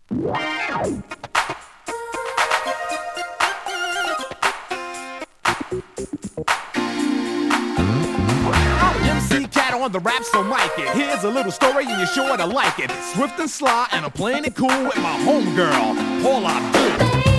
MC Cat on the rap, so mic it. Here's a little story and you're sure to like it. Swift and sly and I'm playing it cool with my homegirl, Paula Abdul.